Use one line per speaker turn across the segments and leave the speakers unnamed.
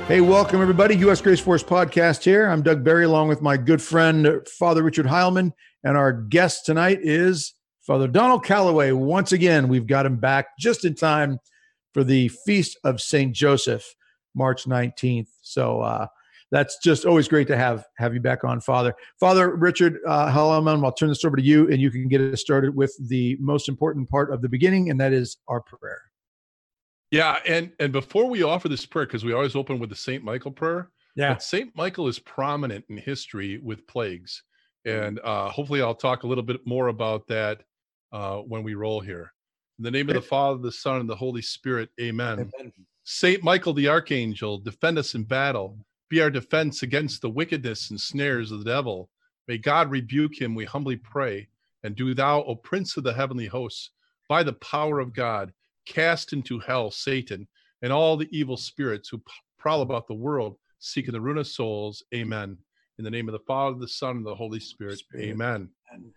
Hey, welcome everybody. U.S. Grace Force podcast here. I'm Doug Barry, along with my good friend, Father Richard Heilman. And our guest tonight is Father Donald Calloway. Once again, we've got him back just in time for the Feast of St. Joseph, March 19th. So that's just always great to have you back on, Father. Father Richard Heilman, I'll turn this over to you, and you can get us started with the most important part of the beginning, and that is our prayer.
Yeah, and before we offer this prayer, because we always open with the St. Michael prayer, but St. Michael is prominent in history with plagues, and hopefully I'll talk a little bit more about that when we roll here. In the name of the Father, the Son, and the Holy Spirit, amen. St. Michael the Archangel, defend us in battle, be our defense against the wickedness and snares of the devil. May God rebuke him, we humbly pray, and do thou, O Prince of the heavenly hosts, by the power of God, cast into hell Satan and all the evil spirits who prowl about the world, seeking the ruin of souls. Amen. In the name of the Father, the Son, and the Holy Spirit. Amen.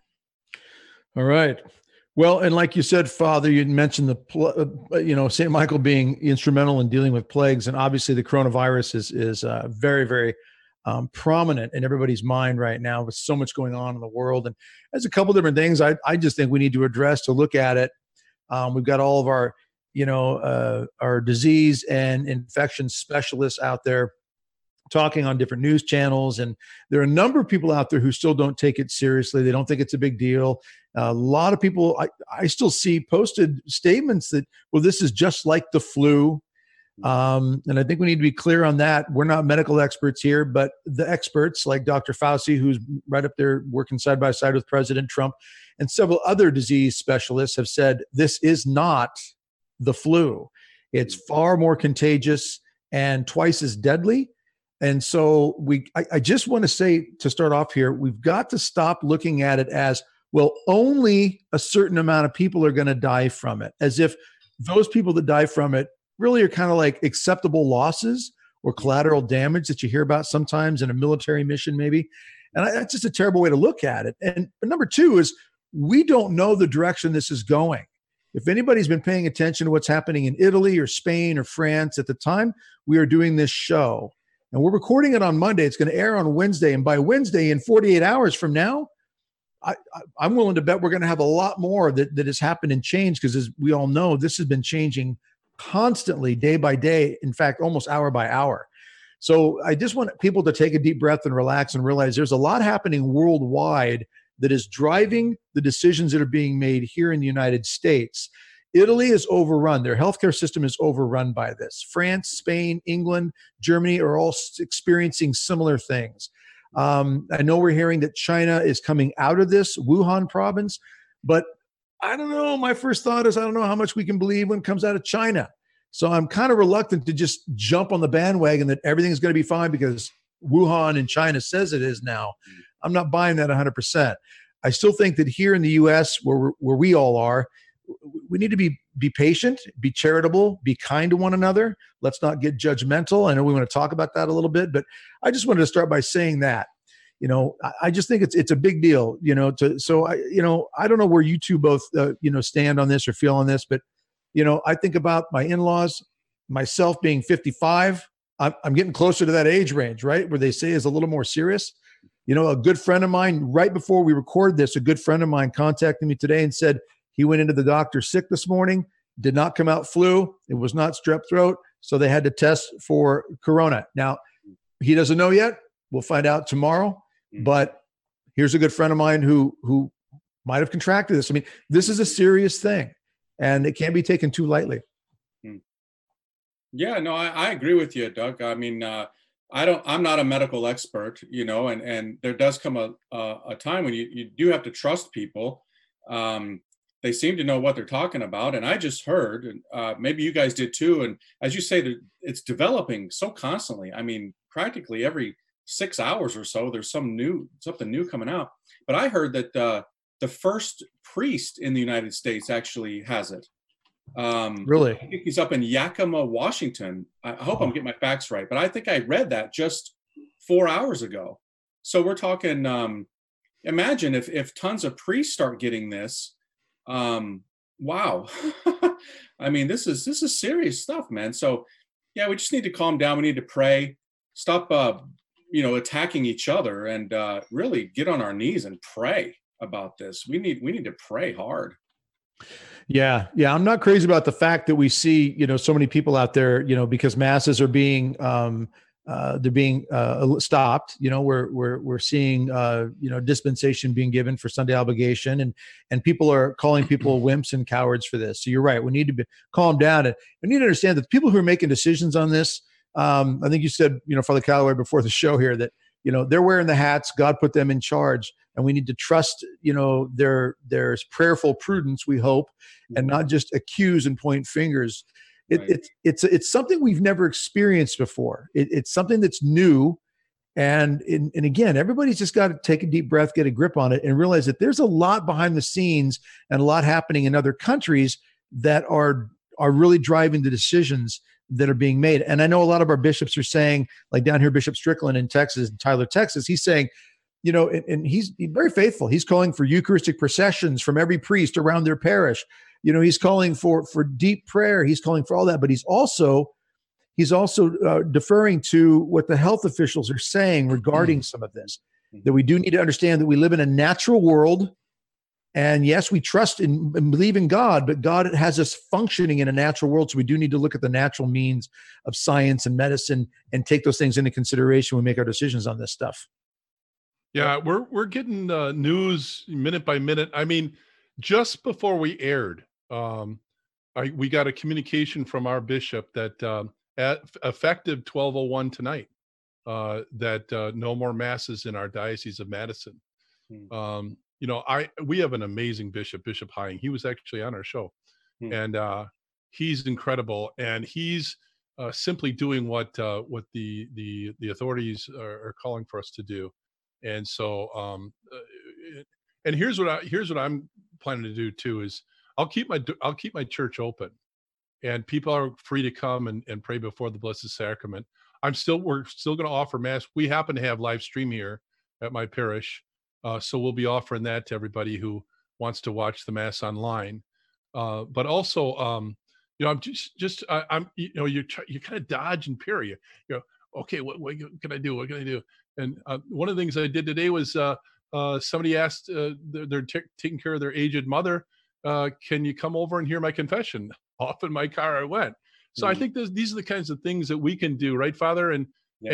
All right. Well, and like you said, Father, you mentioned St. Michael being instrumental in dealing with plagues, and obviously the coronavirus is very, very prominent in everybody's mind right now with so much going on in the world. And there's a couple different things I just think we need to address to look at it. We've got all of our disease and infection specialists out there talking on different news channels. And there are a number of people out there who still don't take it seriously. They don't think it's a big deal. A lot of people, I still see posted statements that, well, this is just like the flu. And I think we need to be clear on that. We're not medical experts here, but the experts like Dr. Fauci, who's right up there working side by side with President Trump, and several other disease specialists have said this is not the flu. It's far more contagious and twice as deadly. And so I just want to say, to start off here, we've got to stop looking at it as, well, only a certain amount of people are going to die from it, as if those people that die from it really are kind of like acceptable losses or collateral damage that you hear about sometimes in a military mission, maybe. And that's just a terrible way to look at it. But number two is, we don't know the direction this is going. If anybody's been paying attention to what's happening in Italy or Spain or France at the time we are doing this show, and we're recording it on Monday, it's going to air on Wednesday. And by Wednesday, in 48 hours from now, I'm willing to bet we're going to have a lot more that has happened and changed, because as we all know, this has been changing constantly, day by day, in fact, almost hour by hour. So I just want people to take a deep breath and relax and realize there's a lot happening worldwide that is driving the decisions that are being made here in the United States. Italy is overrun. Their healthcare system is overrun by this. France, Spain, England, Germany are all experiencing similar things. I know we're hearing that China is coming out of this, Wuhan province, but I don't know. My first thought is, I don't know how much we can believe when it comes out of China. So I'm kind of reluctant to just jump on the bandwagon that everything's going to be fine because Wuhan in China says it is now. I'm not buying that 100%. I still think that here in the U.S., where we all are, we need to be patient, be charitable, be kind to one another. Let's not get judgmental. I know we want to talk about that a little bit, but I just wanted to start by saying that. I just think it's a big deal. I don't know where you two both stand on this or feel on this, but I think about my in-laws, myself being 55. I'm getting closer to that age range, right, where they say is a little more serious. A good friend of mine, right before we record this, a good friend of mine contacted me today and said he went into the doctor sick this morning, did not come out flu. It was not strep throat. So they had to test for corona. Now, he doesn't know yet. We'll find out tomorrow. But here's a good friend of mine who might have contracted this. I mean, this is a serious thing, and it can't be taken too lightly.
Yeah, no, I agree with you, Doug. I mean, I'm not a medical expert, and there does come a time when you do have to trust people. They seem to know what they're talking about. And I just heard, and maybe you guys did too. And as you say, it's developing so constantly. I mean, practically every 6 hours or so, there's something new coming out. But I heard that the first priest in the United States actually has it.
Really?
I think he's up in Yakima, Washington. I hope I'm getting my facts right, but I think I read that just 4 hours ago. So we're talking, imagine if tons of priests start getting this. Wow. I mean, this is serious stuff, man. So, yeah, we just need to calm down. We need to pray, stop, attacking each other, and really get on our knees and pray about this. We need to pray hard.
Yeah. Yeah. I'm not crazy about the fact that we see, so many people out there, because masses are being, they're being stopped. We're seeing, dispensation being given for Sunday obligation, and people are calling people wimps and cowards for this. So you're right. We need to calm down, and we need to understand that the people who are making decisions on this, I think you said, Father Calloway before the show here, that, they're wearing the hats. God put them in charge, and we need to trust, there's prayerful prudence, we hope, and not just accuse and point fingers. Right. It's something we've never experienced before. It's something that's new. And again, everybody's just got to take a deep breath, get a grip on it, and realize that there's a lot behind the scenes and a lot happening in other countries that are really driving the decisions that are being made. And I know a lot of our bishops are saying, like down here, Bishop Strickland in Texas, Tyler, Texas, he's saying, and he's very faithful. He's calling for Eucharistic processions from every priest around their parish. He's calling for deep prayer. He's calling for all that, but he's also deferring to what the health officials are saying regarding some of this, that we do need to understand that we live in a natural world. And yes, we trust and believe in God, but God has us functioning in a natural world. So we do need to look at the natural means of science and medicine and take those things into consideration when we make our decisions on this stuff.
Yeah, we're getting news minute by minute. I mean, just before we aired, we got a communication from our bishop that at effective 12:01 tonight, that no more masses in our Diocese of Madison. We have an amazing bishop, Bishop Hying. He was actually on our show, and he's incredible. And he's simply doing what the authorities are calling for us to do. And so, and here's what I'm planning to do too is I'll keep my church open, and people are free to come and pray before the Blessed Sacrament. We're still going to offer Mass. We happen to have live stream here at my parish. So we'll be offering that to everybody who wants to watch the Mass online. But also, I'm you're kind of dodge and parry. Okay, what can I do? What can I do? And one of the things I did today was somebody asked, they're taking care of their aged mother. Can you come over and hear my confession? Off in my car I went. So I think these are the kinds of things that we can do, right, Father? And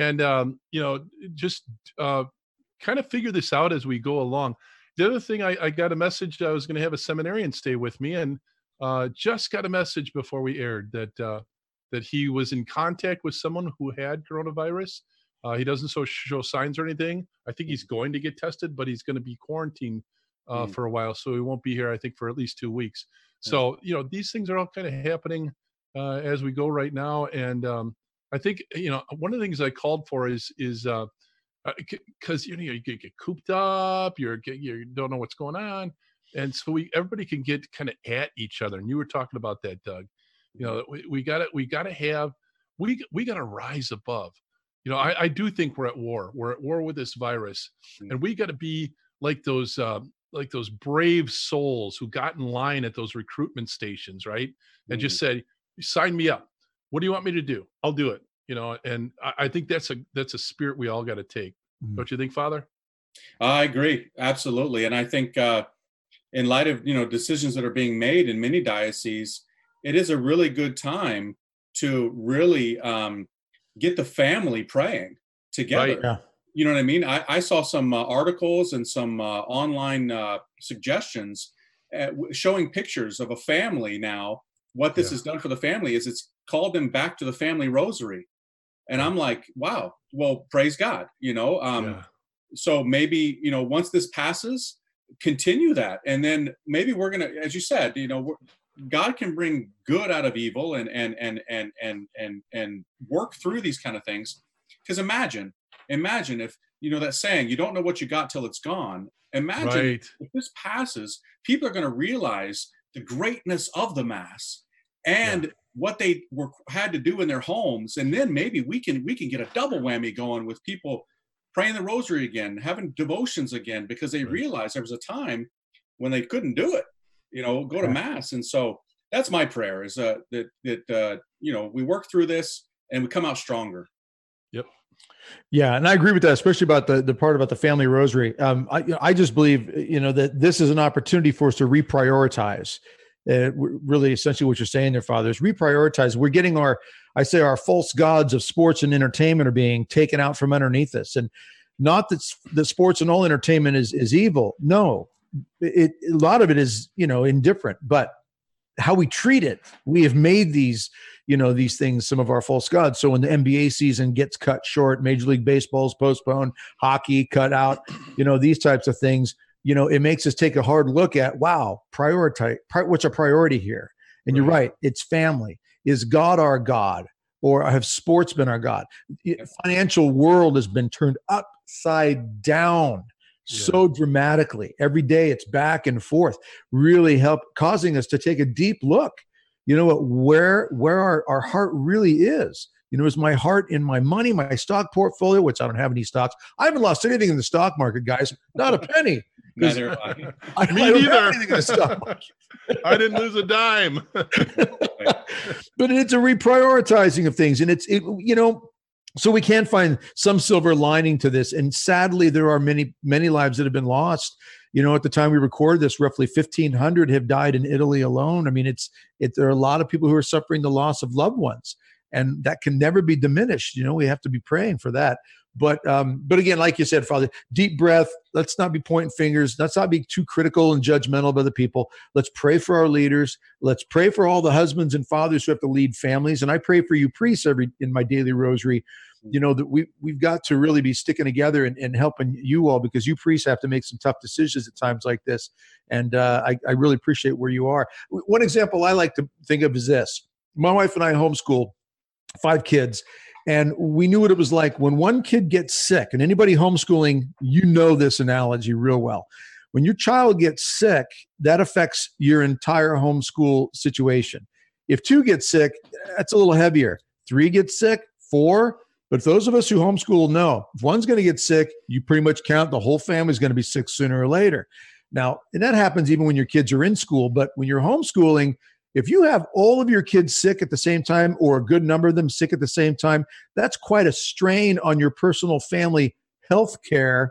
just kind of figure this out as we go along. The other thing, I got a message that I was going to have a seminarian stay with me, and just got a message before we aired that he was in contact with someone who had coronavirus. He doesn't show signs or anything. I think he's going to get tested, but he's going to be quarantined for a while, so he won't be here, I think, for at least 2 weeks. So these things are all kind of happening as we go right now. And I think one of the things I called for is because you get cooped up, you don't know what's going on, and so everybody can get kind of at each other. And you were talking about that, Doug. We got to rise above. I do think we're at war. We're at war with this virus, and we got to be like those brave souls who got in line at those recruitment stations, right? And just said, "Sign me up. What do you want me to do? I'll do it." And I think that's a spirit we all got to take. Don't you think, Father?
I agree. Absolutely. And I think in light of, decisions that are being made in many dioceses, it is a really good time to really get the family praying together. Right. Yeah. You know what I mean? I saw some articles and some online suggestions showing pictures of a family now. What this has done for the family is it's called them back to the family rosary. And I'm like, wow, well, praise God, So maybe, once this passes, continue that. And then maybe we're going to, as you said, God can bring good out of evil and work through these kind of things. Because imagine if, that saying, you don't know what you got till it's gone. Imagine if this passes, people are going to realize the greatness of the Mass and what they had to do in their homes. And then maybe we can get a double whammy going with people praying the rosary again, having devotions again, because they realized there was a time when they couldn't do it, go to Mass. And so that's my prayer is that we work through this and we come out stronger.
Yep.
Yeah, and I agree with that, especially about the part about the family rosary. I just believe, that this is an opportunity for us to reprioritize. Really, essentially, what you're saying there, Father, is reprioritize. We're getting our false gods of sports and entertainment are being taken out from underneath us, and not that the sports and all entertainment is evil. No, a lot of it is indifferent, but how we treat it, we have made these things some of our false gods. So when the NBA season gets cut short, Major League Baseball's postponed, hockey cut out, these types of things, it makes us take a hard look at, prioritize what's a priority here. And You're right, it's family. Is God our God, or have sports been our God? Financial world has been turned upside down so dramatically. Every day it's back and forth, really causing us to take a deep look, where our heart really is. Is my heart in my money, my stock portfolio, which I don't have any stocks. I haven't lost anything in the stock market, guys, not a penny.
Neither
I Me neither. I didn't lose a dime.
But it's a reprioritizing of things, and so we can find some silver lining to this. And sadly, there are many, many lives that have been lost. At the time we record this, roughly 1,500 have died in Italy alone. I mean, there are a lot of people who are suffering the loss of loved ones, and that can never be diminished. We have to be praying for that. But again, like you said, Father, deep breath. Let's not be pointing fingers. Let's not be too critical and judgmental of other people. Let's pray for our leaders. Let's pray for all the husbands and fathers who have to lead families. And I pray for you priests in my daily rosary, that we've got to really be sticking together and helping you all, because you priests have to make some tough decisions at times like this. And I really appreciate where you are. One example I like to think of is this. My wife and I homeschool 5 kids. And we knew what it was like when one kid gets sick. And anybody homeschooling, this analogy real well. When your child gets sick, that affects your entire homeschool situation. If 2 get sick, that's a little heavier. 3 get sick, 4. But those of us who homeschool know, if one's going to get sick, you pretty much count the whole family's going to be sick sooner or later. Now, and that happens even when your kids are in school. But when you're homeschooling, if you have all of your kids sick at the same time, or a good number of them sick at the same time, that's quite a strain on your personal family healthcare,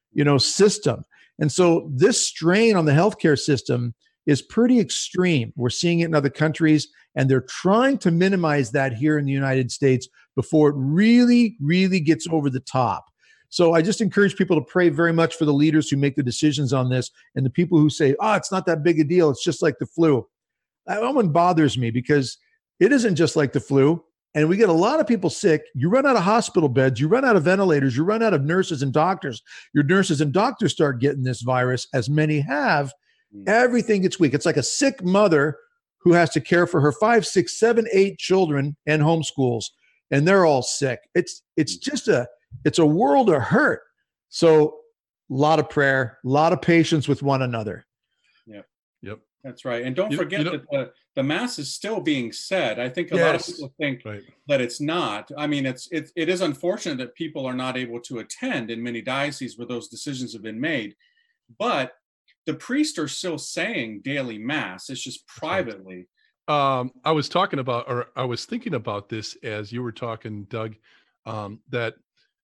system. And so this strain on the healthcare system is pretty extreme. We're seeing it in other countries, and they're trying to minimize that here in the United States before it really, really gets over the top. So I just encourage people to pray very much for the leaders who make the decisions on this, and the people who say, it's not that big a deal. It's just like the flu. That one bothers me, because it isn't just like the flu, and we get a lot of people sick. You run out of hospital beds, you run out of ventilators, you run out of nurses and doctors. Your nurses and doctors start getting this virus, as many have. Everything gets weak. It's like a sick mother who has to care for her 5, 6, 7, 8 children and homeschools, and they're all sick. It's a world of hurt. So a lot of prayer, a lot of patience with one another.
Yep.
That's right. And don't forget that the Mass is still being said. I think a lot of people think that it's not. I mean, it is unfortunate that people are not able to attend in many dioceses where those decisions have been made. But the priests are still saying daily Mass. It's just privately.
I was thinking about this as you were talking, Doug, that,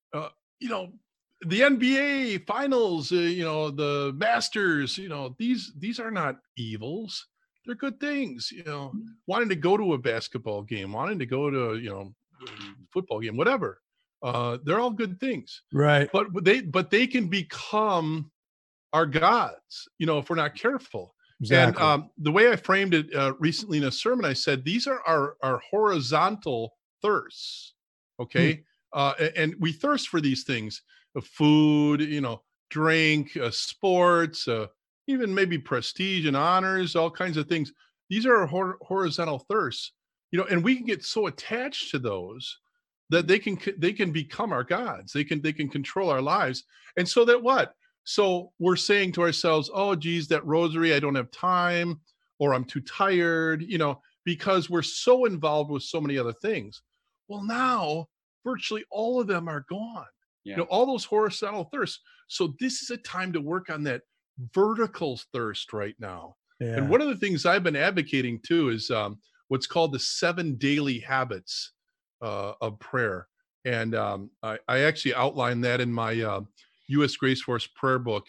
the NBA finals, the Masters, these are not evils. They're good things, wanting to go to a basketball game, wanting to go to, football game, whatever. They're all good things.
Right.
But they can become our gods, if we're not careful.
Exactly.
And the way I framed it recently in a sermon, I said, these are our horizontal thirsts. Okay. And we thirst for these things. Food, drink, sports, even maybe prestige and honors, all kinds of things. These are horizontal thirsts, and we can get so attached to those that they can become our gods. They can control our lives. And so that what? So we're saying to ourselves, oh, geez, that rosary, I don't have time, or I'm too tired, because we're so involved with so many other things. Well, now virtually all of them are gone. Yeah. All those horizontal thirsts. So this is a time to work on that vertical thirst right now. Yeah. And one of the things I've been advocating too is what's called the 7 daily habits of prayer. And I actually outlined that in my U.S. Grace Force prayer book.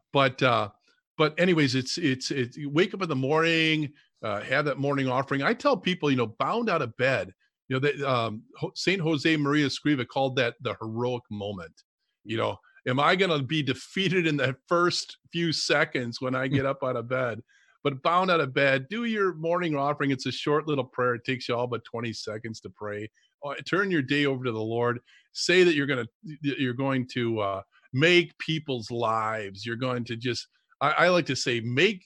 But anyways, it's you wake up in the morning, have that morning offering. I tell people, bound out of bed, that Saint Jose Maria Escriva called that the heroic moment. Am I going to be defeated in the first few seconds when I get up out of bed? But bound out of bed, do your morning offering. It's a short little prayer. It takes you all but 20 seconds to pray. Turn your day over to the Lord. Say that you're going to make people's lives. You're going to just, I like to say, make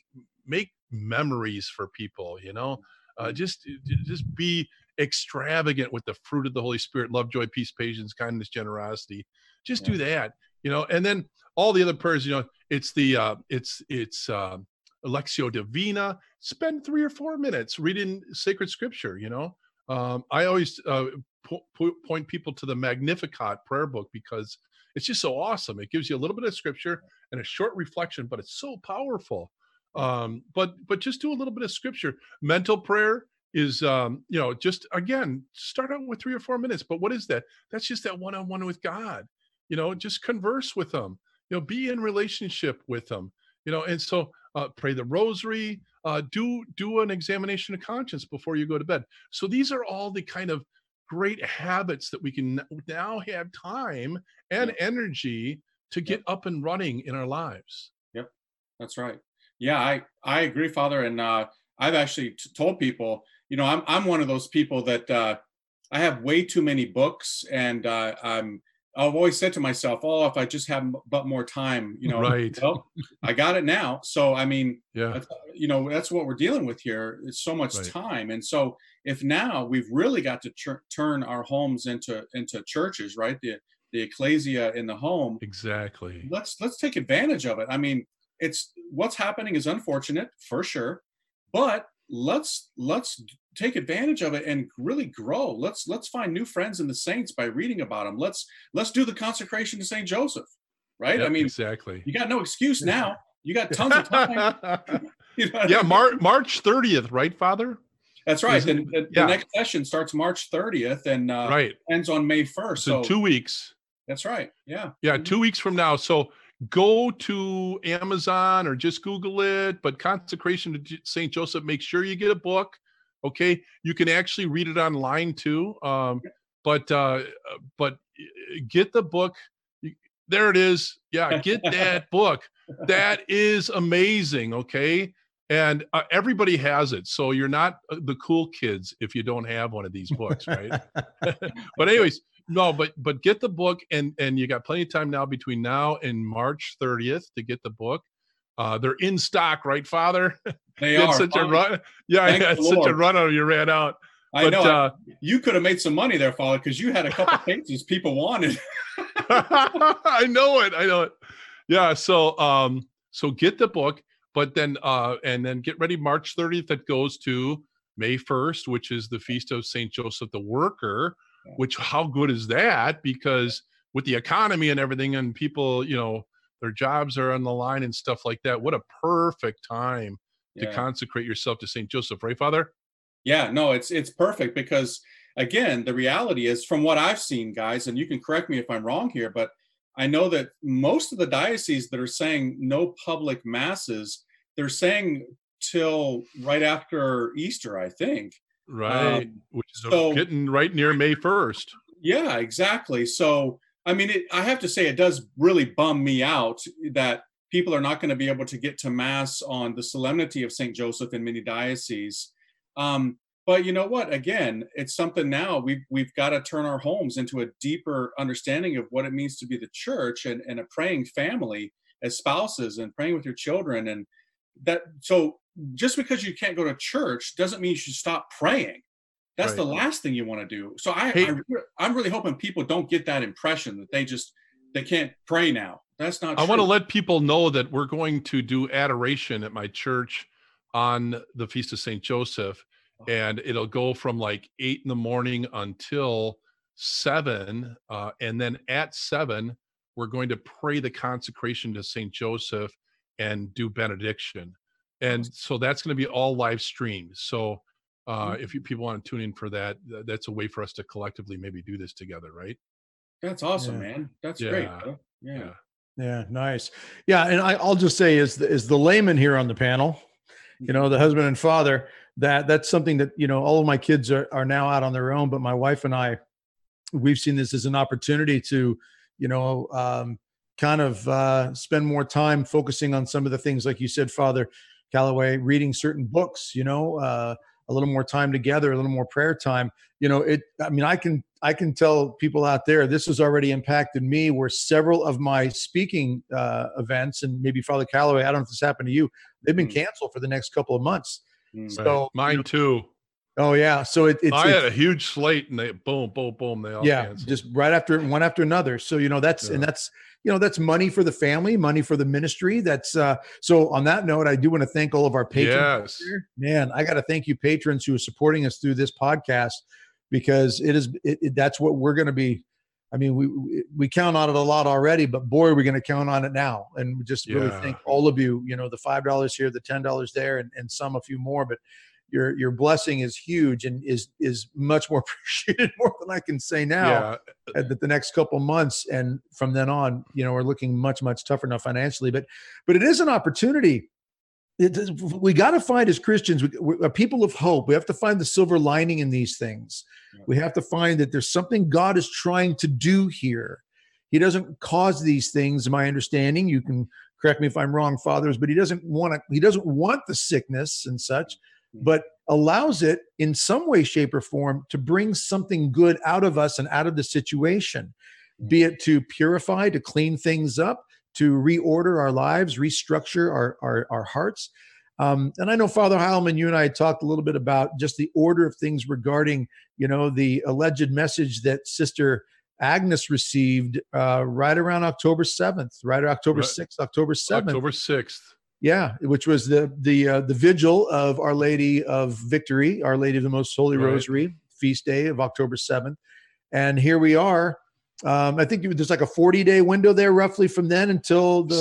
memories for people. Just be extravagant with the fruit of the Holy Spirit: love, joy, peace, patience, kindness, generosity. Just do that. And then all the other prayers. It's the it's Lectio Divina. Spend 3 or 4 minutes reading sacred scripture. I always point people to the Magnificat prayer book because it's just so awesome. It gives you a little bit of scripture and a short reflection, but it's so powerful. But just do a little bit of scripture. Mental prayer is, just, again, start out with 3 or 4 minutes. But what is that? That's just that one-on-one with God. Just converse with him. Be in relationship with him. And so pray the rosary. Do an examination of conscience before you go to bed. So these are all the kind of great habits that we can now have time and energy to get up and running in our lives.
Yep, that's right. Yeah, I agree, Father. And I've actually told people, I'm one of those people that I have way too many books, and I've always said to myself, oh, if I just have but more time,
right.
Well, I got it now. So, I mean,
yeah,
that's what we're dealing with here. It's so much time. And so if now we've really got to turn our homes into churches, right? The ecclesia in the home.
Exactly.
Let's take advantage of it. I mean, it's what's happening is unfortunate for sure, but let's take advantage of it and really grow. Let's find new friends in the saints by reading about them. Let's do the consecration to Saint Joseph, right?
Yep,
I mean,
exactly.
You got no excuse now. You got tons of time.
Yeah, March 30th, right, Father?
That's right. The next session starts March 30th and ends on May 1st.
So 2 weeks.
That's right. Yeah.
Yeah, 2 weeks from now. So go to Amazon or just Google it, but Consecration to St. Joseph, make sure you get a book. Okay. You can actually read it online too. But get the book. There it is. Yeah. Get that book. That is amazing. Okay. And everybody has it. So you're not the cool kids if you don't have one of these books. Right. But anyways, no, but get the book, and you got plenty of time now between now and March 30th to get the book. They're in stock, right, Father?
They are.
Such a run. Yeah, it's such a run out. You ran out.
I know. You could have made some money there, Father, because you had a couple pages people wanted.
I know it. Yeah. So get the book, but then and then get ready. March 30th, that goes to May 1st, which is the feast of Saint Joseph the Worker. Which, how good is that? Because with the economy and everything, and people, their jobs are on the line and stuff like that. What a perfect time to consecrate yourself to St. Joseph, right, Father?
Yeah, no, it's perfect because, again, the reality is, from what I've seen, guys, and you can correct me if I'm wrong here, but I know that most of the dioceses that are saying no public masses, they're saying till right after Easter, I think.
Right, which is getting right near May 1st.
Yeah, exactly. So, I mean, I have to say, it does really bum me out that people are not going to be able to get to Mass on the Solemnity of St. Joseph in many dioceses. But you know what? Again, it's something now we've got to turn our homes into a deeper understanding of what it means to be the church and a praying family as spouses and praying with your children. And that, so just because you can't go to church doesn't mean you should stop praying. That's the last thing you want to do. So I'm really hoping people don't get that impression that they can't pray now. That's not true.
I want to let people know that we're going to do adoration at my church on the Feast of St. Joseph, and it'll go from like 8 a.m. until 7. And then at 7, we're going to pray the consecration to St. Joseph and do benediction. And so that's going to be all live streamed. So If people want to tune in for that, that's a way for us to collectively maybe do this together, right?
That's awesome, man. That's great.
Yeah.
Huh? Yeah.
Yeah, nice. Yeah, and I'll just say, is the layman here on the panel, the husband and father, that's something that all of my kids are now out on their own, but my wife and I, we've seen this as an opportunity to, kind of spend more time focusing on some of the things, like you said, Father Calloway, reading certain books, a little more time together, a little more prayer time. I can tell people out there, this has already impacted me, where several of my speaking events, and maybe Father Calloway, I don't know if this happened to you, they've been canceled for the next couple of months. So
right. Mine too.
Oh yeah. So
I had a huge slate, and they boom, they all canceled.
Just right after one after another. So that's money for the family, money for the ministry. That's so on that note, I do want to thank all of our patrons.
Yes.
Man, I got to thank you patrons who are supporting us through this podcast, because that's what we're going to be. I mean, we count on it a lot already, but boy, we're going to count on it now. And we just really thank all of you, the $5 here, the $10 there, and a few more, but your blessing is huge and is much more appreciated, more than I can say now. That the next couple months and from then on, we're looking much, much tougher now financially, but it is an opportunity. We got to find, as Christians, we're people of hope. We have to find the silver lining in these things. We have to find that there's something God is trying to do here. He doesn't cause these things, my understanding. You can correct me if I'm wrong, fathers, but he doesn't want the sickness and such, but allows it in some way, shape, or form to bring something good out of us and out of the situation, be it to purify, to clean things up, to reorder our lives, restructure our hearts. And I know, Father Heilman, you and I had talked a little bit about just the order of things regarding, the alleged message that Sister Agnes received right around October 7th, right? October 6th, October 7th.
October 6th.
Yeah, which was the vigil of Our Lady of Victory, Our Lady of the Most Holy Rosary, feast day of October 7th. And here we are. I think there's like a 40-day window there roughly from then until the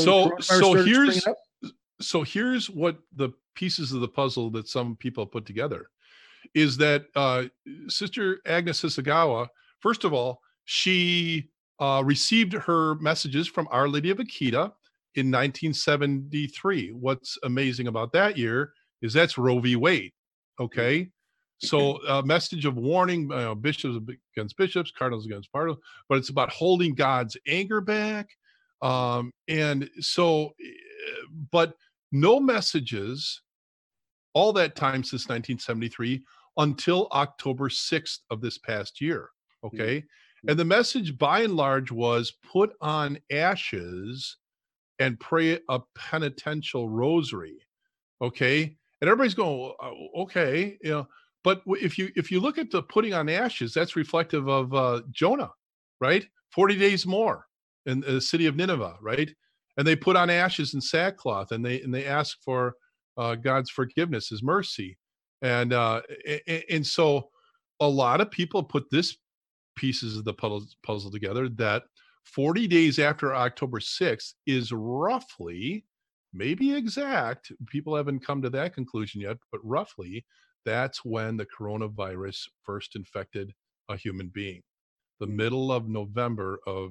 So here's what the pieces of the puzzle that some people put together is that Sister Agnes Sasagawa, first of all, she received her messages from Our Lady of Akita in 1973. What's amazing about that year is that's Roe v. Wade. Okay. So a message of warning, bishops against bishops, cardinals against cardinals, but it's about holding God's anger back. And so, but no messages all that time since 1973 until October 6th of this past year. Okay. And the message by and large was put on ashes and pray a penitential rosary. Okay. And everybody's going, okay, but if you look at the putting on ashes, that's reflective of Jonah, right? 40 days more in the city of Nineveh, right? And they put on ashes and sackcloth, and they ask for God's forgiveness, His mercy, and so a lot of people put this pieces of the puzzle together that 40 days after October 6th is roughly, maybe exact, people haven't come to that conclusion yet, but roughly that's when the coronavirus first infected a human being, the middle of November of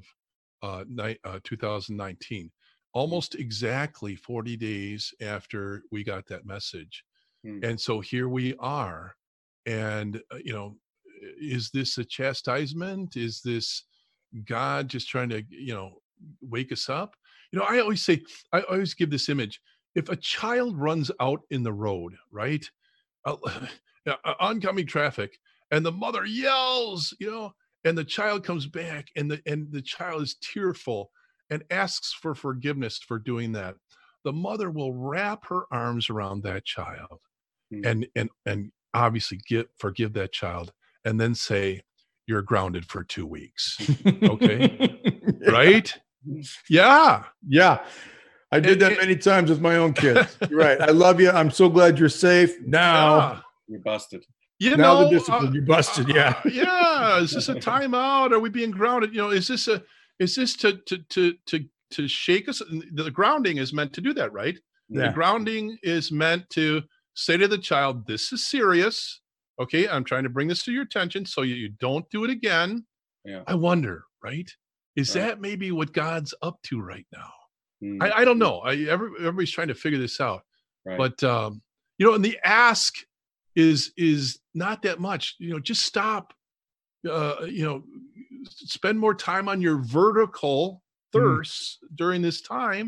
2019, almost exactly 40 days after we got that message. And so here we are. And, is this a chastisement? Is this God just trying to, wake us up? I always give this image. If a child runs out in the road, right? Oncoming traffic, and the mother yells, and the child comes back, and the child is tearful and asks for forgiveness for doing that. The mother will wrap her arms around that child and obviously forgive that child, and then say, you're grounded for 2 weeks. Okay. Right? Yeah.
I did that many times with my own kids. You're right. I love you. I'm so glad you're safe. Now
you're busted.
The discipline, you busted. Yeah.
Is this a timeout? Are we being grounded? Is this to shake us? The grounding is meant to do that, right? Yeah. The grounding is meant to say to the child, this is serious. Okay, I'm trying to bring this to your attention so you don't do it again.
Yeah.
I wonder, right? Is
Right.
that maybe what God's up to right now?
Mm.
I don't know. Everybody's trying to figure this out.
Right.
But and the ask is not that much. Just stop. Spend more time on your vertical thirsts during this time.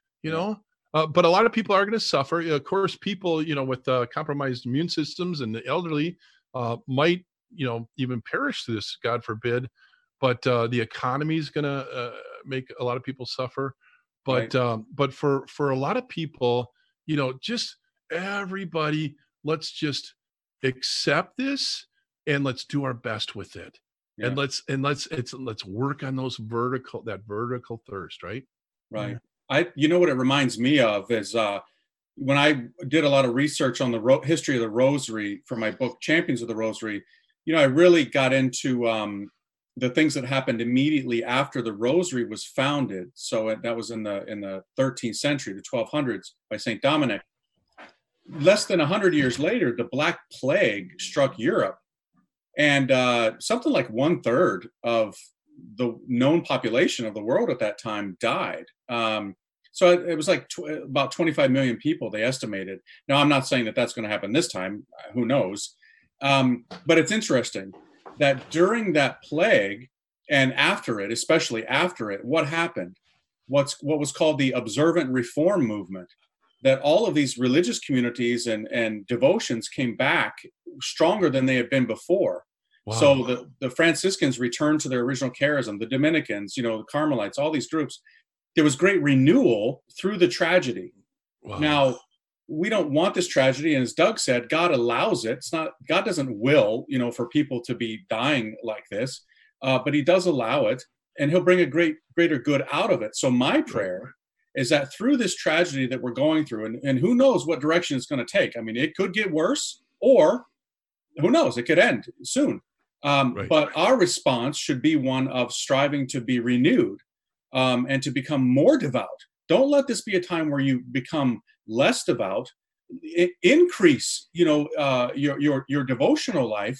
But a lot of people are going to suffer. Of course, people with compromised immune systems and the elderly might even perish through this, God forbid. But the economy is going to make a lot of people suffer. But
Right.
but for a lot of people, just everybody, let's just accept this and let's do our best with it.
Yeah.
And let's work on that vertical thirst, right?
Right. What it reminds me of is when I did a lot of research on the history of the Rosary for my book, Champions of the Rosary. I really got into the things that happened immediately after the Rosary was founded. So that was in the 13th century, the 1200s, by Saint Dominic. Less than 100 years later, the Black Plague struck Europe, and something like 1/3 of the known population of the world at that time died. So it was like about 25 million people, they estimated. Now, I'm not saying that that's going to happen this time. Who knows? But it's interesting that during that plague and after it, especially after it, what happened? What was called the observant reform movement, that all of these religious communities and devotions came back stronger than they had been before. Wow. So the Franciscans returned to their original charism, the Dominicans, the Carmelites, all these groups. There was great renewal through the tragedy. Wow. Now, we don't want this tragedy. And as Doug said, God allows it. God doesn't will, for people to be dying like this, but he does allow it, and he'll bring a greater good out of it. So my prayer is that through this tragedy that we're going through, and who knows what direction it's going to take. I mean, it could get worse, or who knows, it could end soon. But our response should be one of striving to be renewed and to become more devout. Don't let this be a time where you become less devout. Increase, your devotional life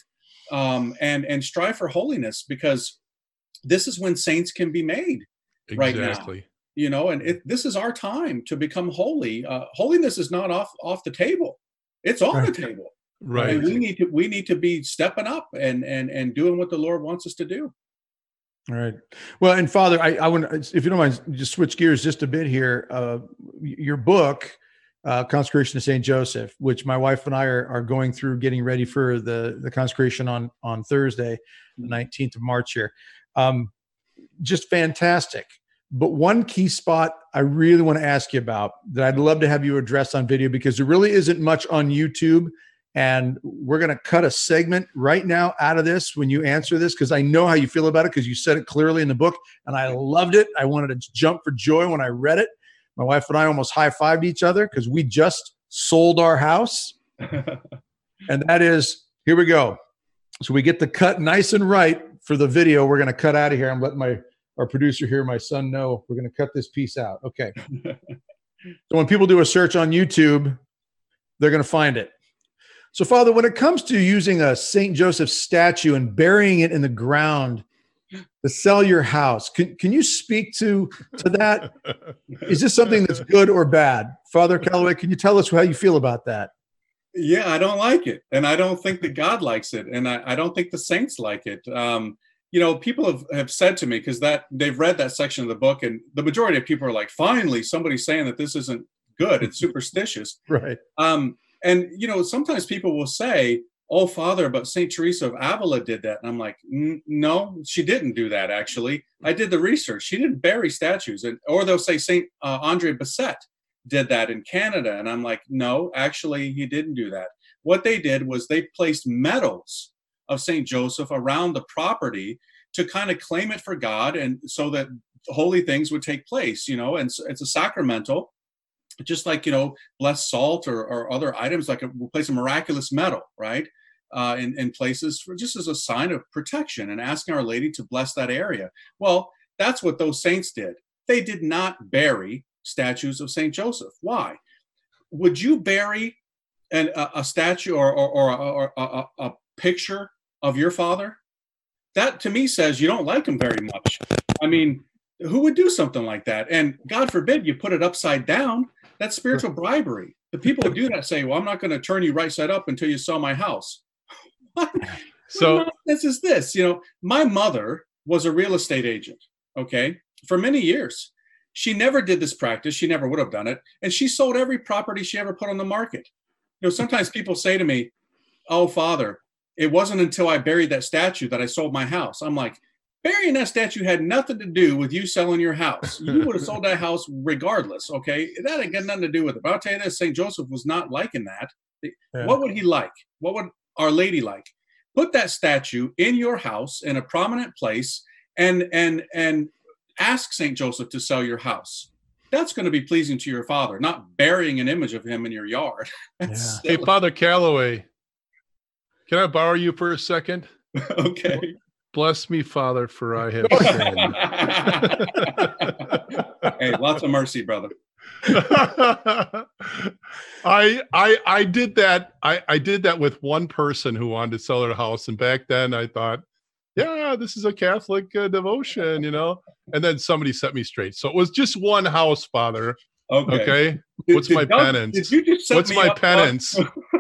and strive for holiness, because this is when saints can be made. Exactly. Right now. And this is our time to become holy. Holiness is not off the table; it's on the table. Right. And we need to be stepping up and doing what the Lord wants us to do.
All right. Well, and Father, I want, if you don't mind, just switch gears just a bit here. Your book, Consecration to Saint Joseph, which my wife and I are going through, getting ready for the consecration on Thursday, the 19th of March here. Just fantastic. But one key spot I really want to ask you about that I'd love to have you address on video, because there really isn't much on YouTube. And we're going to cut a segment right now out of this when you answer this, because I know how you feel about it, because you said it clearly in the book, and I loved it. I wanted to jump for joy when I read it. My wife and I almost high-fived each other because we just sold our house. And that is, here we go. So we get the cut nice and right for the video. We're going to cut out of here. I'm letting our producer here, my son, know we're going to cut this piece out. Okay. So when people do a search on YouTube, they're going to find it. So, Father, when it comes to using a St. Joseph statue and burying it in the ground to sell your house, can you speak to that? Is this something that's good or bad? Father Calloway, can you tell us how you feel about that?
Yeah, I don't like it. And I don't think that God likes it. And I don't think the saints like it. People have said to me, because they've read that section of the book, and the majority of people are like, finally, somebody's saying that this isn't good. It's superstitious.
Right.
And, sometimes people will say, oh, Father, but St. Teresa of Avila did that. And I'm like, no, she didn't do that, actually. I did the research. She didn't bury statues. Or they'll say St. Andre Bessette did that in Canada. And I'm like, no, actually, he didn't do that. What they did was they placed medals of St. Joseph around the property to kind of claim it for God, and so that holy things would take place, and it's a sacramental. Just like, blessed salt or other items, like we'll place a miraculous medal, right, in places just as a sign of protection and asking Our Lady to bless that area. Well, that's what those saints did. They did not bury statues of St. Joseph. Why? Would you bury and a statue or a picture of your father, that to me says you don't like him very much. I mean, who would do something like that? And God forbid you put it upside down. That's spiritual bribery. The people who do that say, well, I'm not going to turn you right side up until you sell my house. What nonsense is this? You know, my mother was a real estate agent, okay, for many years. She never did this practice. She never would have done it. And she sold every property she ever put on the market. You know, sometimes people say to me, oh, Father, it wasn't until I buried that statue that I sold my house. I'm like, burying that statue had nothing to do with you selling your house. You would have sold that house regardless, okay? That ain't got nothing to do with it. But I'll tell you this, St. Joseph was not liking that. Yeah. What would he like? What would Our Lady like? Put that statue in your house in a prominent place and ask St. Joseph to sell your house. That's going to be pleasing to your father, not burying an image of him in your yard.
Hey, Father Calloway, can I borrow you for a second?
Okay.
Bless me, Father, for I have sinned.
Hey, lots of mercy, brother.
I did that. I did that with one person who wanted to sell their house, and back then I thought, yeah, this is a Catholic devotion, you know. And then somebody set me straight. So it was just one house, Father. Okay. What's my penance?
Did you just set
What's
me
my
up,
penance?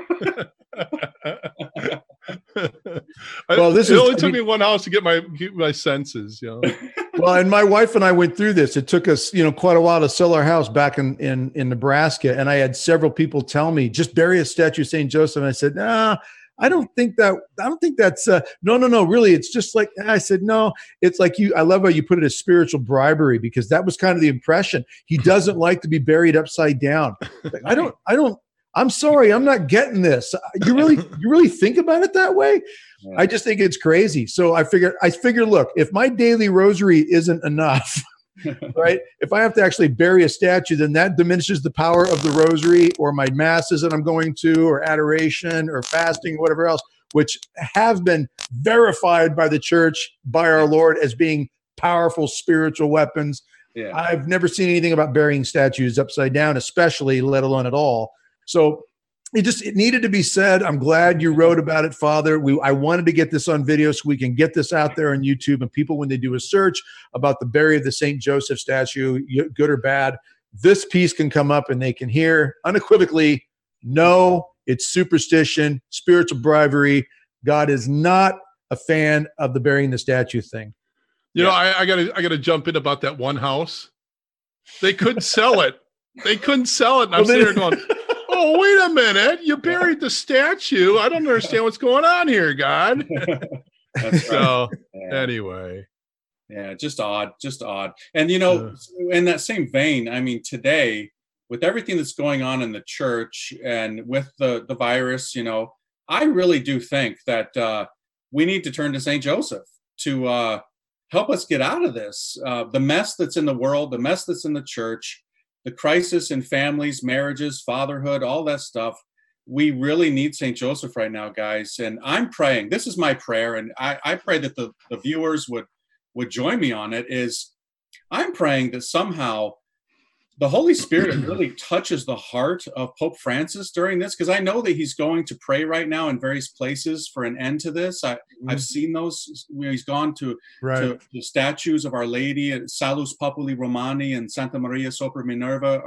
Well,
it only took me one house to get my senses, you know.
Well, and my wife and I went through this. It took us, quite a while to sell our house back in Nebraska. And I had several people tell me, just bury a statue of St. Joseph. And I said, nah, I don't think that's no, really. It's just like, I said, no, it's like I love how you put it as spiritual bribery, because that was kind of the impression. He doesn't like to be buried upside down. Like, I'm sorry, I'm not getting this. You really think about it that way? Yeah. I just think it's crazy. So I figure, look, if my daily rosary isn't enough, right? If I have to actually bury a statue, then that diminishes the power of the rosary or my masses that I'm going to, or adoration or fasting or whatever else, which have been verified by the church, by our Lord, as being powerful spiritual weapons. Yeah. I've never seen anything about burying statues upside down, especially, let alone at all. So it needed to be said. I'm glad you wrote about it, Father. I wanted to get this on video so we can get this out there on YouTube, and people, when they do a search about the bury of the St. Joseph statue, good or bad, this piece can come up and they can hear unequivocally, no, it's superstition, spiritual bribery. God is not a fan of the burying the statue thing.
You know, I gotta jump in about that one house. They couldn't sell it. And I'm sitting there going, oh, wait a minute. You buried the statue. I don't understand what's going on here, God.
That's right.
So anyway.
Yeah, just odd. And, in that same vein, I mean, today, with everything that's going on in the church and with the virus, I really do think that we need to turn to St. Joseph to help us get out of this. The mess that's in the world, the mess that's in the church, the crisis in families, marriages, fatherhood, all that stuff. We really need St. Joseph right now, guys. And I'm praying, this is my prayer, and I pray that the viewers would join me on it, is I'm praying that somehow the Holy Spirit really touches the heart of Pope Francis during this, because I know that he's going to pray right now in various places for an end to this. I've seen those where he's gone to the statues of Our Lady at Salus Populi Romani and Santa Maria Sopra Minerva,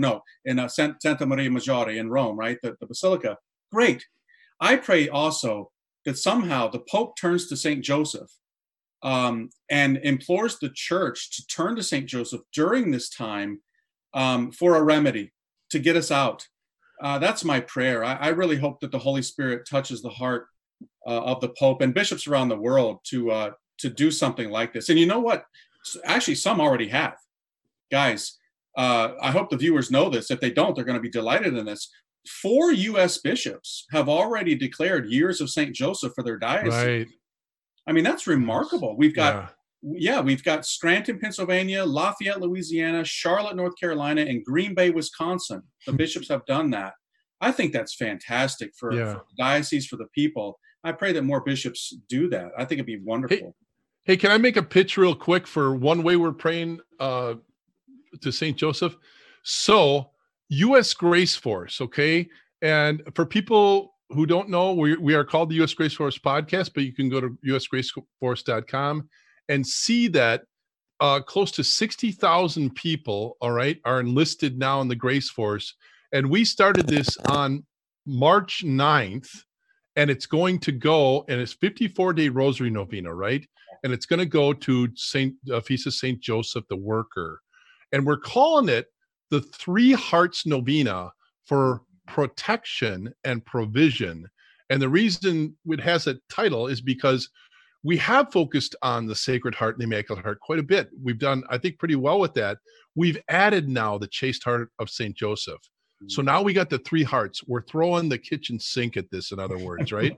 in Santa Maria Maggiore in Rome, right? The Basilica. Great. I pray also that somehow the Pope turns to St. Joseph and implores the church to turn to St. Joseph during this time for a remedy to get us out. That's my prayer. I really hope that the Holy Spirit touches the heart of the Pope and bishops around the world to do something like this. And you know what? Actually, some already have. Guys, I hope the viewers know this. If they don't, they're going to be delighted in this. 4 U.S. bishops have already declared years of St. Joseph for their diocese. Right. I mean, that's remarkable. We've got we've got Scranton, Pennsylvania, Lafayette, Louisiana, Charlotte, North Carolina, and Green Bay, Wisconsin. The bishops have done that. I think that's fantastic for the diocese, for the people. I pray that more bishops do that. I think it'd be wonderful.
Hey, can I make a pitch real quick for one way we're praying to St. Joseph? So, U.S. Grace Force, okay? And for people who don't know, we are called the U.S. Grace Force Podcast, but you can go to usgraceforce.com and see that close to 60,000 people, all right, are enlisted now in the Grace Force. And we started this on March 9th, and it's going to go, and it's 54-day Rosary Novena, right? And it's going to go to Feast of St. Joseph the Worker. And we're calling it the Three Hearts Novena for protection and provision. And the reason it has a title is because we have focused on the Sacred Heart and the Immaculate Heart quite a bit. We've done, I think, pretty well with that. We've added now the Chaste Heart of St. Joseph. So now we got the three hearts. We're throwing the kitchen sink at this, in other words, right?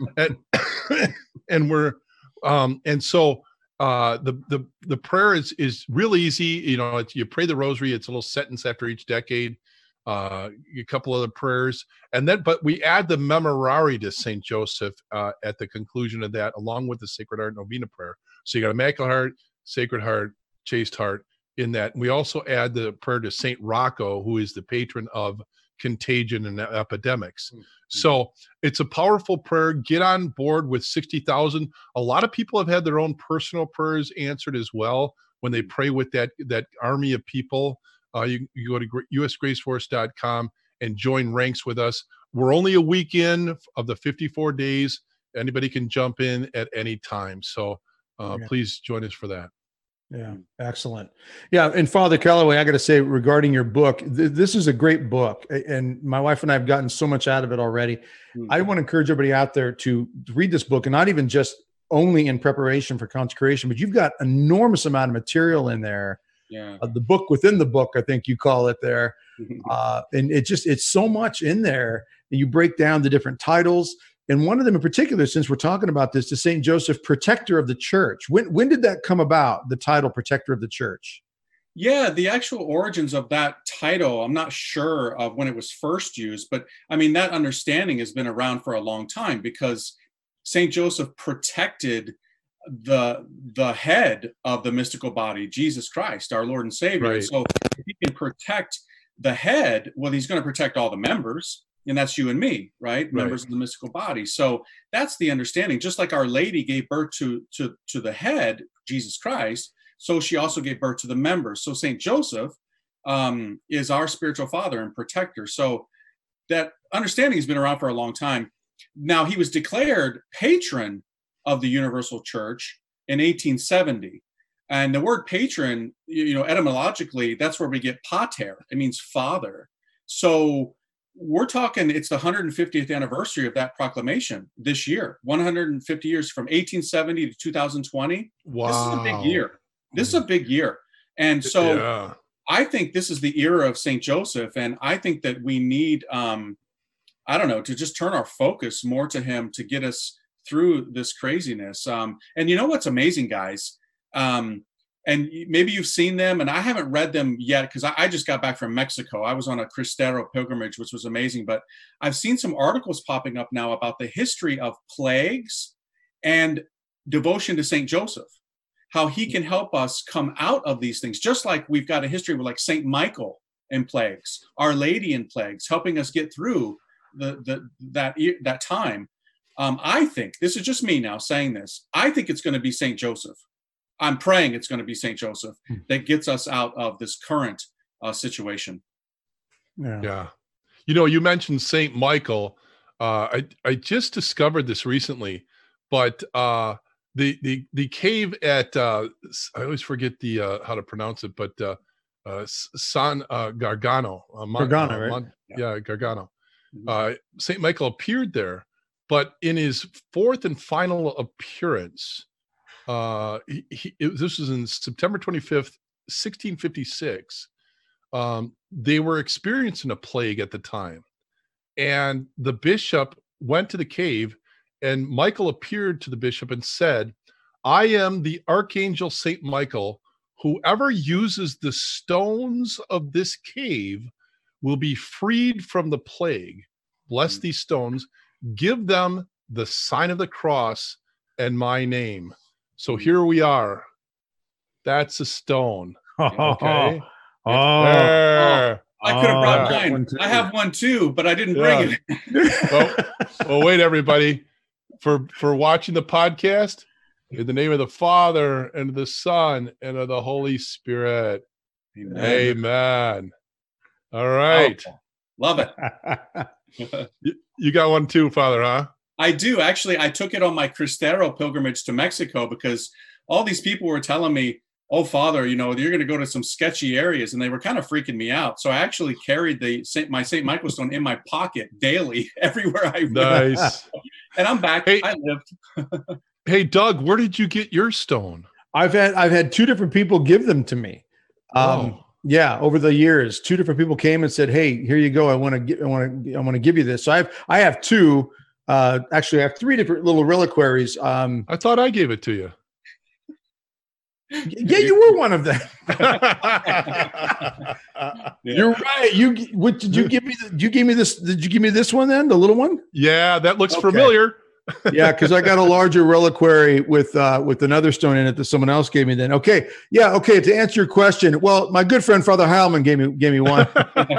and we're and so the prayer is real easy. You know, you pray the Rosary. It's a little sentence after each decade. A couple other prayers, and then but we add the Memorare to St. Joseph at the conclusion of that, along with the Sacred Heart Novena prayer. So you got Immaculate Heart, Sacred Heart, Chaste Heart in that. We also add the prayer to St. Rocco, who is the patron of contagion and epidemics. Mm-hmm. So it's a powerful prayer. Get on board with 60,000. A lot of people have had their own personal prayers answered as well when they pray with that army of people. You go to usgraceforce.com and join ranks with us. We're only a week in of the 54 days. Anybody can jump in at any time. So please join us for that.
Yeah, excellent. Yeah, and Father Calloway, I got to say, regarding your book, this is a great book, and my wife and I have gotten so much out of it already. Mm-hmm. I want to encourage everybody out there to read this book, and not even just only in preparation for consecration, but you've got enormous amount of material in there.
Yeah,
the book within the book, I think you call it there, and it's so much in there. And you break down the different titles. And one of them in particular, since we're talking about this, to St. Joseph, Protector of the Church. When did that come about, the title Protector of the Church?
Yeah, the actual origins of that title, I'm not sure of when it was first used, but I mean, that understanding has been around for a long time, because St. Joseph protected the head of the mystical body, Jesus Christ, our Lord and Savior.
Right.
So if he can protect the head, well, he's going to protect all the members. And that's you and me, right? Members of the mystical body. So that's the understanding. Just like Our Lady gave birth to the head, Jesus Christ, so she also gave birth to the members. So St. Joseph is our spiritual father and protector. So that understanding has been around for a long time. Now, he was declared patron of the Universal Church in 1870. And the word patron, etymologically, that's where we get pater. It means father. So we're talking, it's the 150th anniversary of that proclamation this year, 150 years from 1870 to 2020.
Wow.
This is a big year. This is a big year. And so I think this is the era of St. Joseph. And I think that we need, to just turn our focus more to him to get us through this craziness. And you know what's amazing, guys? And maybe you've seen them, and I haven't read them yet because I just got back from Mexico. I was on a Cristero pilgrimage, which was amazing. But I've seen some articles popping up now about the history of plagues and devotion to St. Joseph, how he can help us come out of these things, just like we've got a history with like St. Michael and plagues, Our Lady and plagues, helping us get through that time. I think, this is just me now saying this, I think it's going to be St. Joseph. I'm praying it's going to be St. Joseph that gets us out of this current situation.
Yeah. You mentioned St. Michael. I just discovered this recently, but the cave at I always forget how to pronounce it, but San Gargano.
Gargano, right?
Gargano. St. Michael appeared there, but in his fourth and final appearance, this was in September 25th, 1656. They were experiencing a plague at the time, and the bishop went to the cave, and Michael appeared to the bishop and said, "I am the Archangel Saint Michael. Whoever uses the stones of this cave will be freed from the plague. Bless these stones, give them the sign of the cross and my name." So here we are. That's a stone. Okay.
I could have brought mine. I have one too, but I didn't bring
it. well, wait, everybody, for watching the podcast. In the name of the Father and of the Son and of the Holy Spirit. Amen. Amen. All right.
Oh, love it.
You got one too, Father, huh?
I do. Actually, I took it on my Cristero pilgrimage to Mexico because all these people were telling me, oh, Father, you're going to go to some sketchy areas. And they were kind of freaking me out. So I actually carried my St. Michael stone in my pocket daily, everywhere I went.
Nice.
And I'm back. Hey, I lived.
Hey, Doug, where did you get your stone?
I've had two different people give them to me. Yeah, over the years, two different people came and said, "Hey, here you go. I want to give you this." So I have two. Actually, I have three different little reliquaries.
I thought I gave it to you.
Yeah, you were one of them. You're right. Did you give me? Did you give me this one then? The little one?
Yeah, that looks familiar.
Yeah, because I got a larger reliquary with another stone in it that someone else gave me. Then okay. To answer your question, well, my good friend Father Heilman gave me one.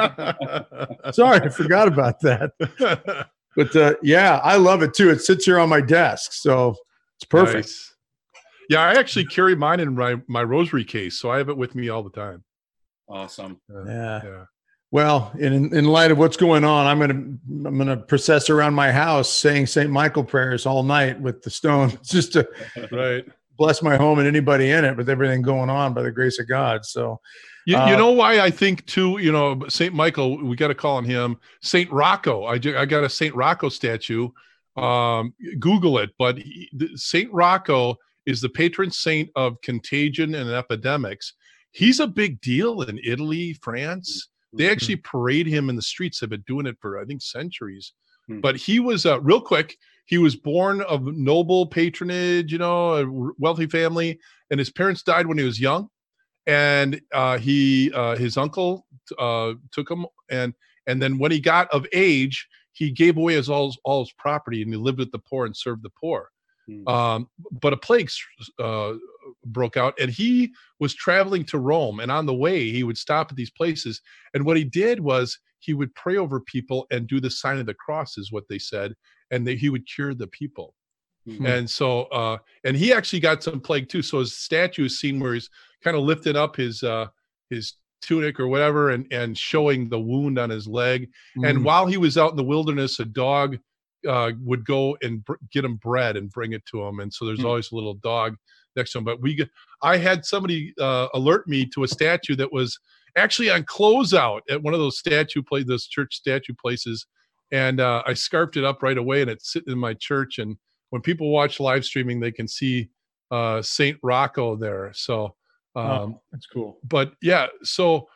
Sorry, I forgot about that. But yeah, I love it too. It sits here on my desk, so it's perfect.
Nice. Yeah, I actually carry mine in my rosary case, so I have it with me all the time.
Awesome.
Yeah. Well, in light of what's going on, I'm gonna process around my house saying St. Michael prayers all night with the stone, just to bless my home and anybody in it with everything going on by the grace of God. So,
you know why I think too, St. Michael, we got to call on him St. Rocco. I got a St. Rocco statue. Google it, but St. Rocco is the patron saint of contagion and epidemics. He's a big deal in Italy, France. They actually parade him in the streets. They've been doing it for, I think, centuries. But he was, real quick, he was born of noble patronage, a wealthy family, and his parents died when he was young. And his uncle took him, and then when he got of age, he gave away all his property, and he lived with the poor and served the poor. But a plague broke out, and he was traveling to Rome, and on the way he would stop at these places, and what he did was he would pray over people and do the sign of the cross, is what they said, and he would cure the people. And so and he actually got some plague too, so his statue is seen where he's kind of lifted up his tunic or whatever and showing the wound on his leg. And while he was out in the wilderness, a dog would go and get him bread and bring it to him, and so there's always a little dog next to him. But I had somebody alert me to a statue that was actually on closeout at one of those those church statue places, and I scarfed it up right away, and it's sitting in my church. And when people watch live streaming, they can see Saint Rocco there. So
that's cool.
But yeah, so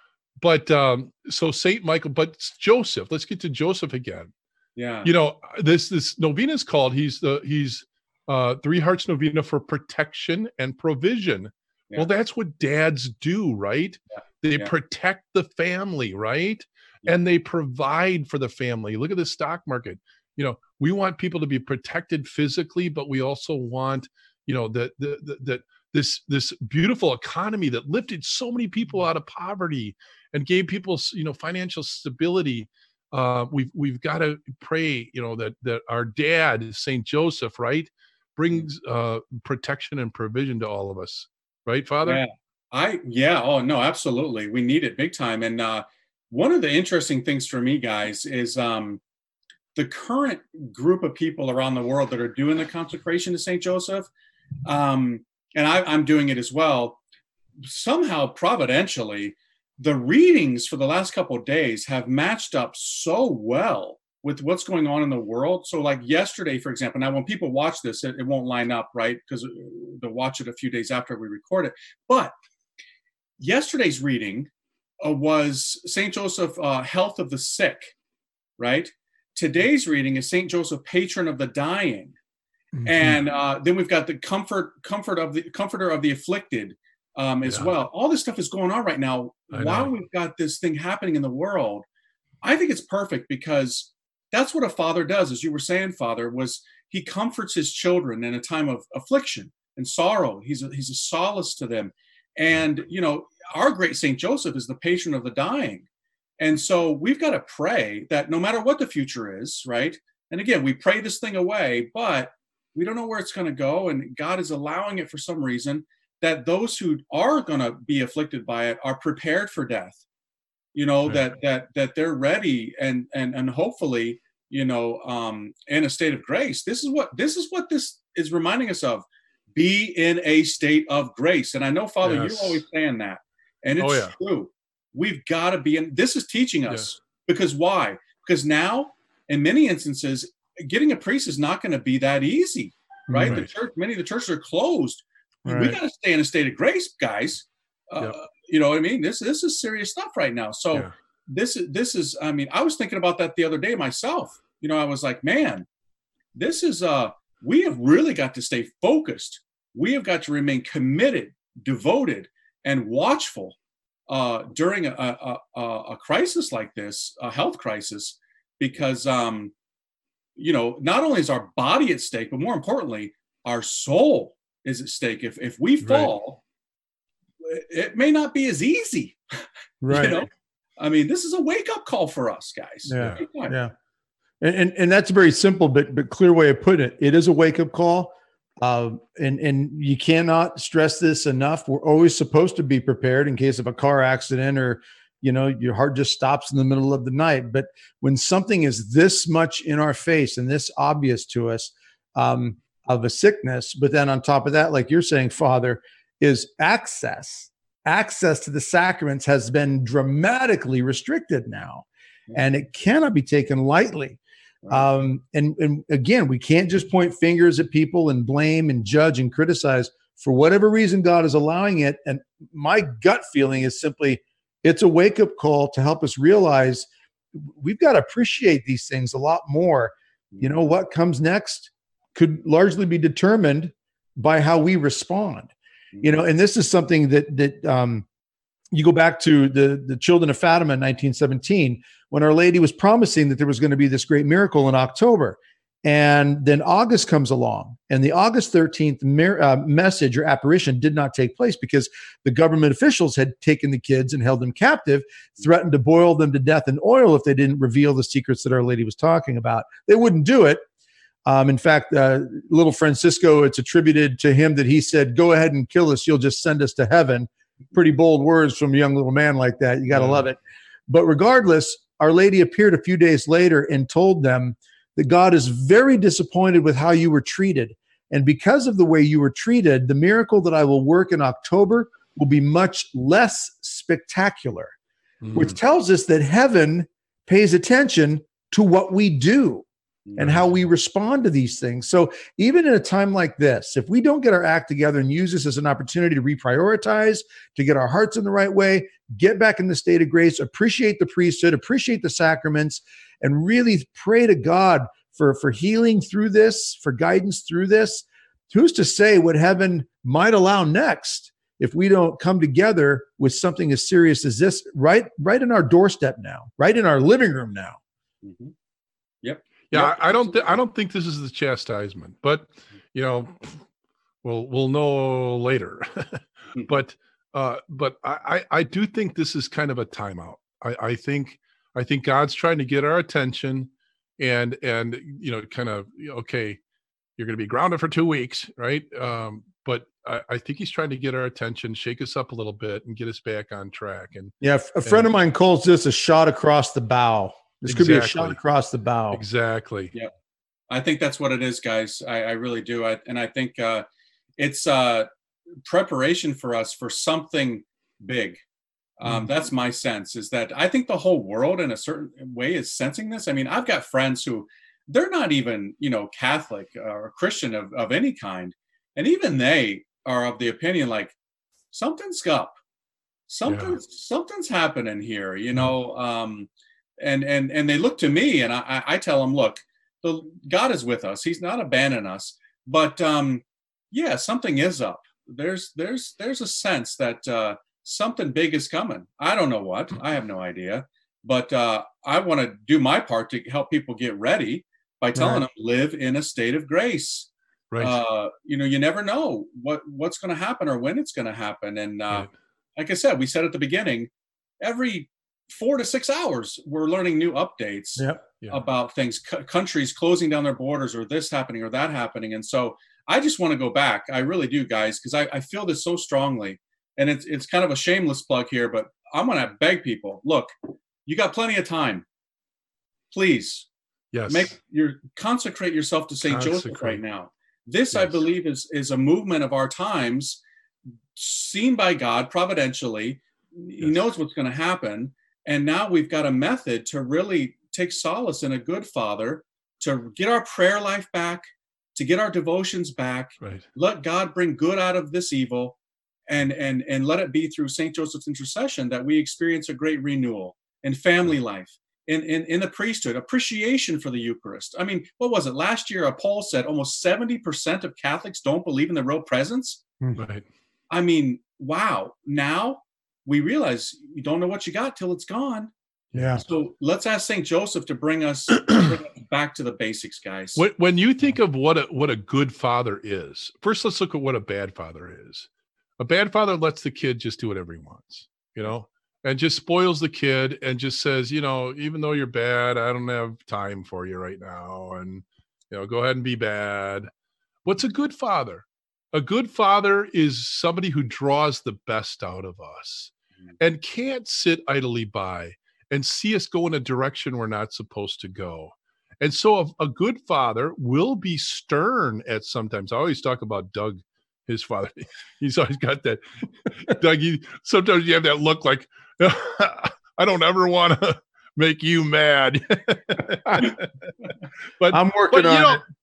Saint Michael, but Joseph. Let's get to Joseph again.
Yeah.
This novena is called, he's Three Hearts Novena for protection and provision. Yeah. Well, that's what dads do, right? Yeah. They protect the family, right? Yeah. And they provide for the family. Look at the stock market. We want people to be protected physically, but we also want, that this beautiful economy that lifted so many people out of poverty and gave people, financial stability. We've got to pray, that our dad, Saint Joseph, right, brings protection and provision to all of us, right, Father?
Yeah. Oh no, absolutely. We need it big time. And one of the interesting things for me, guys, is the current group of people around the world that are doing the consecration to Saint Joseph, and I'm doing it as well. Somehow, providentially, the readings for the last couple of days have matched up so well with what's going on in the world. So like yesterday, for example, now when people watch this, it won't line up, right? Because they'll watch it a few days after we record it. But yesterday's reading was St. Joseph, health of the sick, right? Today's reading is St. Joseph, patron of the dying. And then we've got the comforter of the afflicted as well. All this stuff is going on right now while we've got this thing happening in the world. I think it's perfect because that's what a father does, as you were saying, Father, was he comforts his children in a time of affliction and sorrow. He's a solace to them. And, our great St. Joseph is the patron of the dying. And so we've got to pray that no matter what the future is, right? And again, we pray this thing away, but we don't know where it's going to go. And God is allowing it for some reason, that those who are going to be afflicted by it are prepared for death. That they're ready and hopefully, in a state of grace. This is what this is reminding us of. Be in a state of grace. And I know, Father,
Yes.
you're always saying that. And it's true. We've got to be in. This is teaching us. Because why? Because now, in many instances, getting a priest is not going to be that easy, right? Many of the churches are closed. We got to stay in a state of grace, guys. You know what I mean? This is serious stuff right now. So this is. I mean, I was thinking about that the other day myself. I was like, man, this is. We have really got to stay focused. We have got to remain committed, devoted, and watchful during a crisis like this, a health crisis, because not only is our body at stake, but more importantly, our soul is at stake. If we fall, it may not be as easy.
Right.
I mean, this is a wake-up call for us, guys.
Yeah. And that's a very simple but clear way of putting it. It is a wake-up call. And you cannot stress this enough. We're always supposed to be prepared in case of a car accident or, your heart just stops in the middle of the night. But when something is this much in our face and this obvious to us of a sickness, but then on top of that, like you're saying, Father, is access to the sacraments has been dramatically restricted now, and it cannot be taken lightly. And again, we can't just point fingers at people and blame and judge and criticize. For whatever reason God is allowing it. And my gut feeling is simply, it's a wake-up call to help us realize we've got to appreciate these things a lot more. What comes next could largely be determined by how we respond. And this is something that you go back to the children of Fatima in 1917, when Our Lady was promising that there was going to be this great miracle in October. And then August comes along, and the August 13th message or apparition did not take place because the government officials had taken the kids and held them captive, threatened to boil them to death in oil if they didn't reveal the secrets that Our Lady was talking about. They wouldn't do it. In fact, little Francisco, it's attributed to him that he said, "Go ahead and kill us. You'll just send us to heaven." Pretty bold words from a young little man like that. You got to love it. But regardless, Our Lady appeared a few days later and told them that God is very disappointed with how you were treated. And because of the way you were treated, the miracle that I will work in October will be much less spectacular, which tells us that heaven pays attention to what we do and how we respond to these things. So even in a time like this, if we don't get our act together and use this as an opportunity to reprioritize, to get our hearts in the right way, get back in the state of grace, appreciate the priesthood, appreciate the sacraments, and really pray to God for healing through this, for guidance through this, who's to say what heaven might allow next if we don't come together with something as serious as this right in our doorstep now, right in our living room now.
Yep.
Yeah, I don't think this is the chastisement, but we'll know later. but I do think this is kind of a timeout. I think God's trying to get our attention, and kind of, okay, you're going to be grounded for 2 weeks, right? But I think he's trying to get our attention, shake us up a little bit, and get us back on track. And
a friend of mine calls this a shot across the bow. This could be a shot across the bow.
Exactly.
Yeah, I think that's what it is, guys. I really do. I think it's preparation for us for something big. That's my sense, is that I think the whole world in a certain way is sensing this. I mean, I've got friends who they're not even, Catholic or Christian of any kind. And even they are of the opinion, like, something's up. Something's happening here, and they look to me, and I tell them, look, God is with us. He's not abandoning us. But something is up. There's a sense that something big is coming. I don't know what. I have no idea. But I want to do my part to help people get ready by telling them, live in a state of grace.
Right.
You never know what's going to happen or when it's going to happen. And like I said, we said at the beginning, every 4 to 6 hours, we're learning new updates about things, countries closing down their borders, or this happening or that happening. And so I just want to go back. I really do, guys, because I feel this so strongly. And it's kind of a shameless plug here, but I'm going to beg people, look, you got plenty of time. Please consecrate yourself to St. Joseph right now. This, I believe, is a movement of our times, seen by God providentially. He knows what's going to happen. And now we've got a method to really take solace in a good Father, to get our prayer life back, to get our devotions back, let God bring good out of this evil, and let it be through St. Joseph's intercession that we experience a great renewal in family life, in the priesthood, appreciation for the Eucharist. I mean, what was it? Last year, a poll said almost 70% of Catholics don't believe in the real presence.
Right.
I mean, wow. Now we realize you don't know what you got till it's gone.
Yeah.
So let's ask St. Joseph to bring us back to the basics, guys.
When you think of what a good father is, first let's look at what a bad father is. A bad father lets the kid just do whatever he wants, and just spoils the kid and just says, even though you're bad, I don't have time for you right now. And, go ahead and be bad. What's a good father? A good father is somebody who draws the best out of us and can't sit idly by and see us go in a direction we're not supposed to go. And so a good father will be stern at sometimes. I always talk about Doug, his father. He's always got that. Doug, sometimes you have that look like, I don't ever want to make you mad. But
I'm working on it.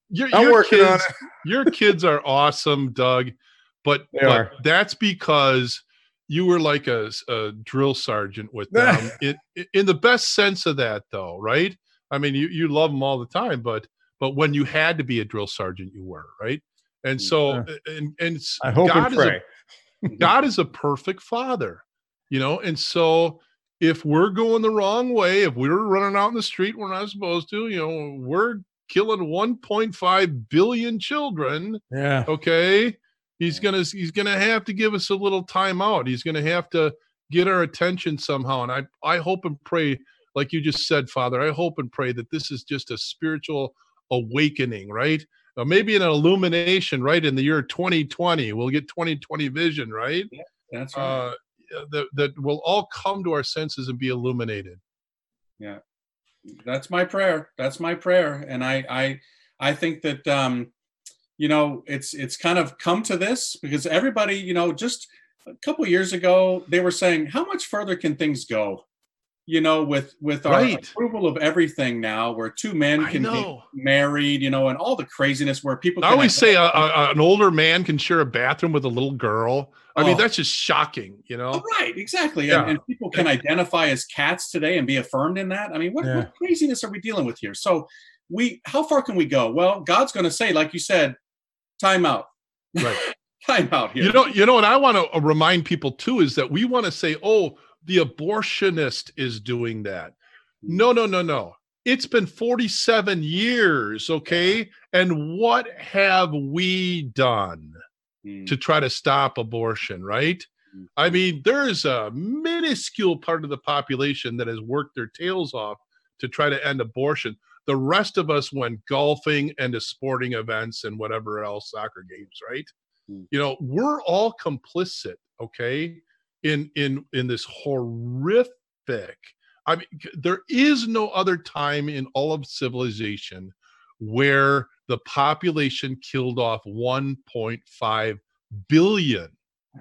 Your kids are awesome, Doug. But that's because you were like a drill sergeant with them. In the best sense of that, though, right? I mean, you love them all the time, but when you had to be a drill sergeant, you were, right? And so, and
I hope and pray.
God is a perfect father, and so if we're going the wrong way, if we're running out in the street, we're not supposed to, we're killing 1.5 billion children.
Yeah.
Okay. He's gonna have to give us a little time out. He's gonna have to get our attention somehow. And I hope and pray, like you just said, Father, I hope and pray that this is just a spiritual awakening, right? Maybe an illumination, right? In the year 2020, we'll get 2020 vision, right?
Yeah, that's right.
That we'll all come to our senses and be illuminated.
Yeah, that's my prayer. That's my prayer. And I think that, it's kind of come to this because everybody, just a couple of years ago, they were saying, how much further can things go? With our approval of everything now, where two men can be married, and all the craziness where people.
I always say an older man can share a bathroom with a little girl. I mean, that's just shocking,
Oh, right, exactly. Yeah. And people can identify as cats today and be affirmed in that. I mean, what craziness are we dealing with here? So how far can we go? Well, God's going to say, like you said, time out.
Right.
Time out here.
What I want to remind people too is that we want to say, oh, the abortionist is doing that. No. It's been 47 years, okay? And what have we done to try to stop abortion, right? I mean, there's a minuscule part of the population that has worked their tails off to try to end abortion. The rest of us went golfing and to sporting events and whatever else, soccer games, right? We're all complicit, okay? In this horrific, I mean, there is no other time in all of civilization where the population killed off 1.5 billion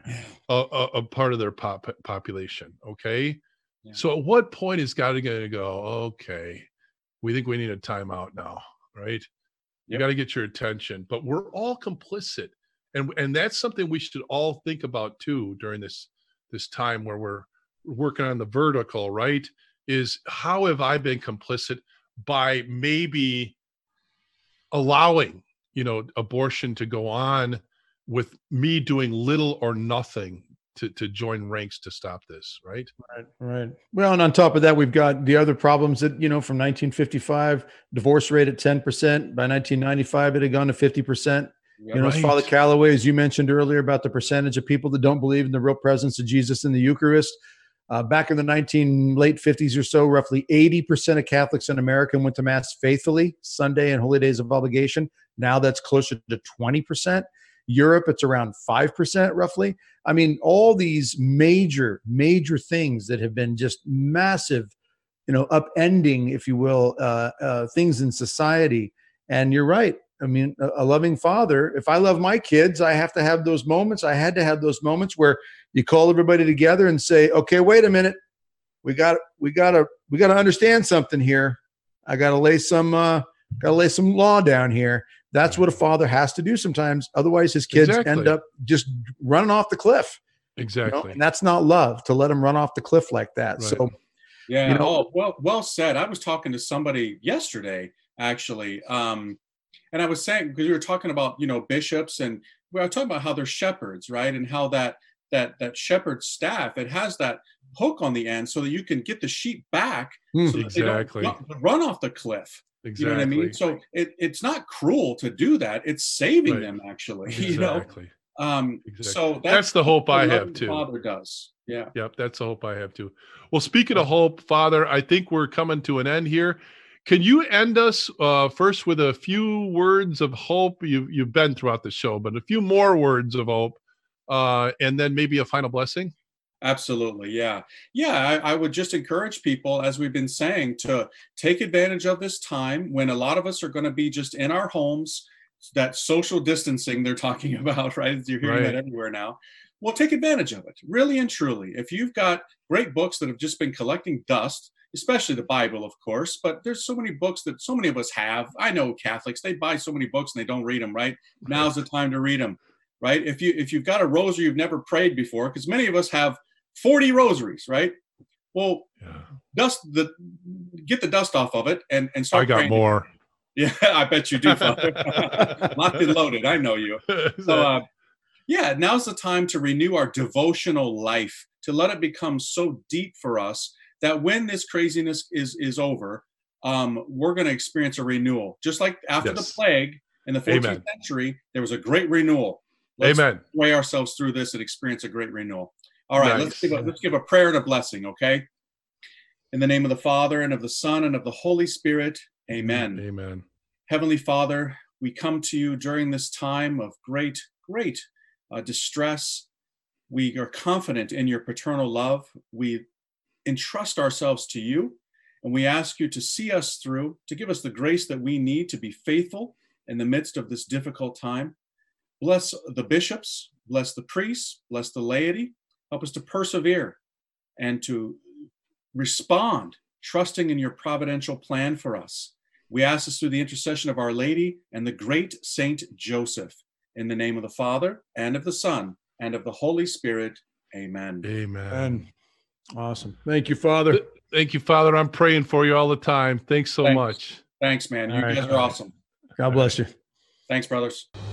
a part of their population. Okay. Yeah. So at what point is God going to go, okay, we think we need a timeout now, right? You got to get your attention, but we're all complicit. And that's something we should all think about too during this time where we're working on the vertical, right? Is how have I been complicit by maybe allowing, abortion to go on with me doing little or nothing to join ranks to stop this, right?
Right. Well, and on top of that, we've got the other problems that, from 1955, divorce rate at 10%. By 1995, it had gone to 50%. Father Calloway, as you mentioned earlier about the percentage of people that don't believe in the real presence of Jesus in the Eucharist. Back in the late 50s or so, roughly 80% of Catholics in America went to Mass faithfully, Sunday and holy days of obligation. Now that's closer to 20%. Europe, it's around 5% roughly. I mean, all these major things that have been just massive, upending, if you will, things in society. And you're right. I mean, a loving father, if I love my kids, I have to have those moments. I had to have those moments where you call everybody together and say, okay, wait a minute. We got to understand something here. I got to lay some law down here. That's what a father has to do sometimes. Otherwise his kids end up just running off the cliff.
Exactly.
And that's not love, to let them run off the cliff like that. Right. So,
yeah. Well said. I was talking to somebody yesterday, actually. And I was saying, because we were talking about, bishops, and we were talking about how they're shepherds, right? And how that shepherd staff, it has that hook on the end so that you can get the sheep back so that they don't run off the cliff.
Exactly.
You know what I mean? So it's not cruel to do that. It's saving them, actually.
Exactly.
Exactly. So
that's the hope I have too.
Father does. Yeah.
Yep. That's the hope I have too. Well, speaking of hope, Father, I think we're coming to an end here. Can you end us first with a few words of hope? You've been throughout the show, but a few more words of hope, and then maybe a final blessing?
Absolutely. Yeah. Yeah. I would just encourage people, as we've been saying, to take advantage of this time when a lot of us are going to be just in our homes, that social distancing they're talking about, right? You're hearing that everywhere now. Well, take advantage of it, really and truly. If you've got great books that have just been collecting dust, especially the Bible, of course, but there's so many books that so many of us have. I know Catholics, they buy so many books and they don't read them, right? Now's the time to read them, right? If you've got a rosary you've never prayed before, because many of us have 40 rosaries, right? Well, get the dust off of it and start
praying. I got more.
Yeah, I bet you do, Father. Locked and loaded, I know you. So, now's the time to renew our devotional life, to let it become so deep for us that when this craziness is over, we're going to experience a renewal. Just like after the plague in the 14th century, there was a great renewal. Let's weigh ourselves through this and experience a great renewal. All right, let's give a prayer and a blessing, okay? In the name of the Father, and of the Son, and of the Holy Spirit, amen.
Amen.
Heavenly Father, we come to you during this time of great distress. We are confident in your paternal love. We entrust ourselves to you, and we ask you to see us through, to give us the grace that we need to be faithful in the midst of this difficult time. Bless the bishops, bless the priests, bless the laity. Help us to persevere and to respond, trusting in your providential plan for us. We ask this through the intercession of Our Lady and the great Saint Joseph. In the name of the Father, and of the Son, and of the Holy Spirit. Amen.
Amen.
Awesome. Thank you, Father.
Thank you, Father. I'm praying for you all the time. Thanks so much.
Thanks, man. You guys are awesome.
God bless you.
Thanks, brothers.